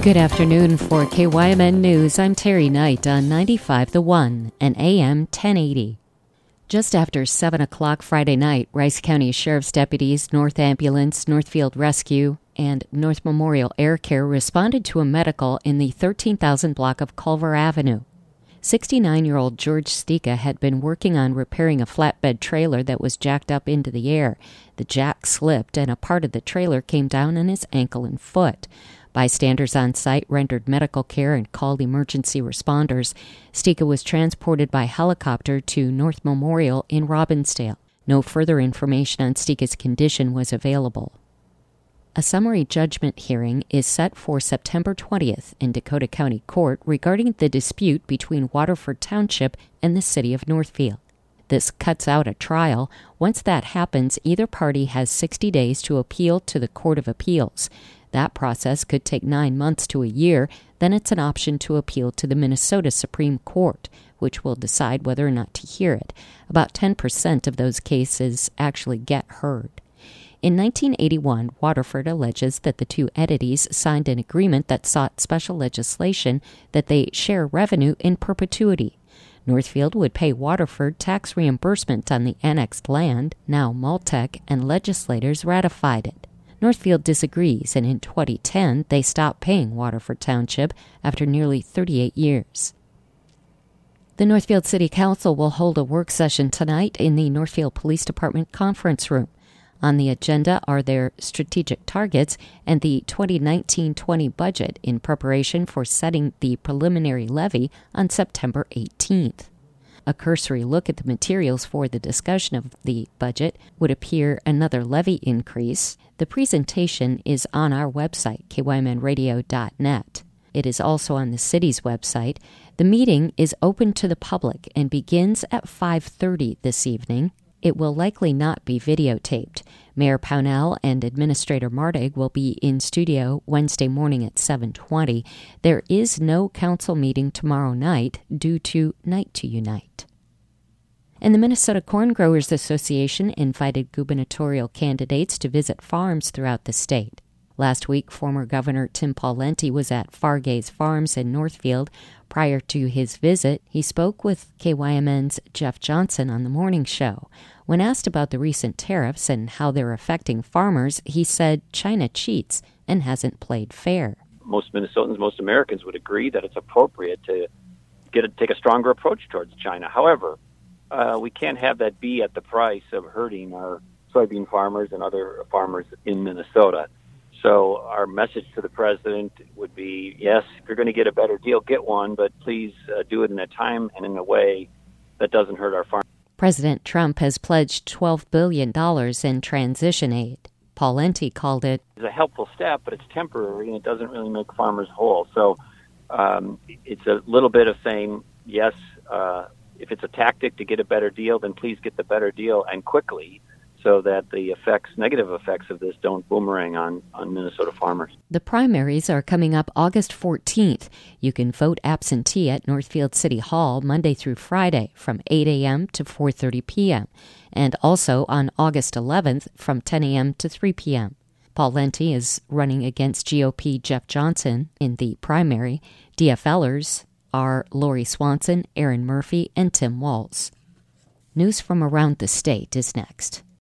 Good afternoon for KYMN News. I'm Terry Knight on 95 The One and AM 1080. Just after 7 o'clock Friday night, Rice County Sheriff's deputies, North Ambulance, Northfield Rescue, and North Memorial Air Care responded to a medical in the 13,000 block of Culver Avenue. 69-year-old George Stika had been working on repairing a flatbed trailer that was jacked up into the air. The jack slipped and a part of the trailer came down on his ankle and foot. Bystanders on site rendered medical care and called emergency responders. Stika was transported by helicopter to North Memorial in Robbinsdale. No further information on Stika's condition was available. A summary judgment hearing is set for September 20th in Dakota County Court regarding the dispute between Waterford Township and the city of Northfield. This cuts out a trial. Once that happens, either party has 60 days to appeal to the Court of Appeals. That process could take 9 months to a year. Then it's an option to appeal to the Minnesota Supreme Court, which will decide whether or not to hear it. About 10% of those cases actually get heard. In 1981, Waterford alleges that the two entities signed an agreement that sought special legislation that they share revenue in perpetuity. Northfield would pay Waterford tax reimbursement on the annexed land. Now Maltec and legislators ratified it. Northfield disagrees, and in 2010, they stopped paying Waterford Township after nearly 38 years. The Northfield City Council will hold a work session tonight in the Northfield Police Department conference room. On the agenda are their strategic targets and the 2019-20 budget in preparation for setting the preliminary levy on September 18th. A cursory look at the materials for the discussion of the budget would appear another levy increase. The presentation is on our website, kymnradio.net. It is also on the city's website. The meeting is open to the public and begins at 5:30 this evening. It will likely not be videotaped. Mayor Pownell and Administrator Mardig will be in studio Wednesday morning at 7:20. There is no council meeting tomorrow night due to Night to Unite. And the Minnesota Corn Growers Association invited gubernatorial candidates to visit farms throughout the state. Last week, former Governor Tim Pawlenty was at Fargaze Farms in Northfield. Prior to his visit, he spoke with KYMN's Jeff Johnson on the morning show. When asked about the recent tariffs and how they're affecting farmers, he said China cheats and hasn't played fair. Most Minnesotans, most Americans would agree that it's appropriate to take a stronger approach towards China. However, we can't have that be at the price of hurting our soybean farmers and other farmers in Minnesota. So our message to the president would be, yes, if you're going to get a better deal, get one, but please do it in a time and in a way that doesn't hurt our farmers. President Trump has pledged $12 billion in transition aid. Pawlenty called it a helpful step, but it's temporary and it doesn't really make farmers whole. So it's a little bit of saying, yes, if it's a tactic to get a better deal, then please get the better deal and quickly, so that the negative effects of this don't boomerang on Minnesota farmers. The primaries are coming up August 14th. You can vote absentee at Northfield City Hall Monday through Friday from 8 a.m. to 4:30 p.m. and also on August 11th from 10 a.m. to 3 p.m. Pawlenty is running against GOP Jeff Johnson in the primary. DFLers are Lori Swanson, Aaron Murphy, and Tim Walz. News from around the state is next.